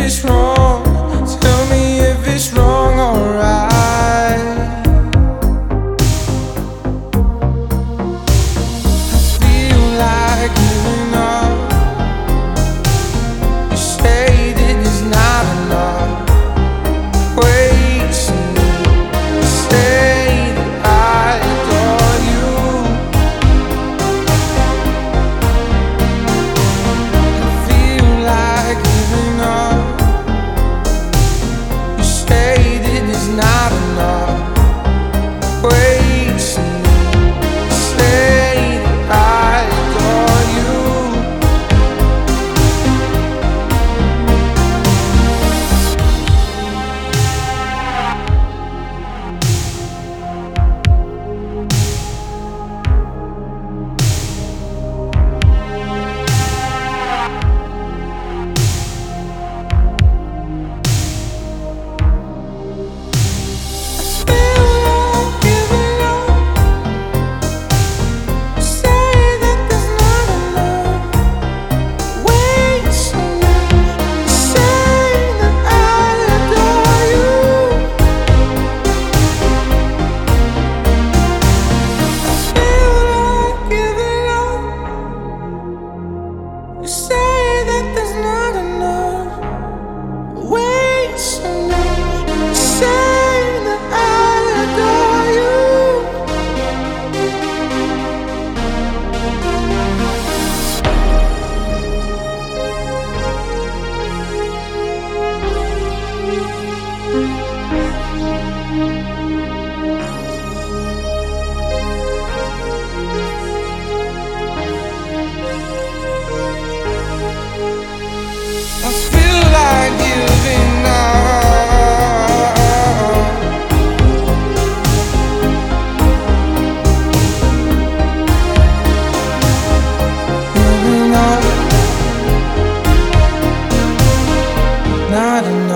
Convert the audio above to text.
it's wrong. Tell me if it's wrong or right. I feel like giving up. You say that it's not enough. Wait, you say that I adore you. I feel like giving up. You say that it's not enough. Wait, you say that I adore you. You say that there's not enough. Wait so long. You say that I adore you. I feel like giving up. Giving up. Not enough.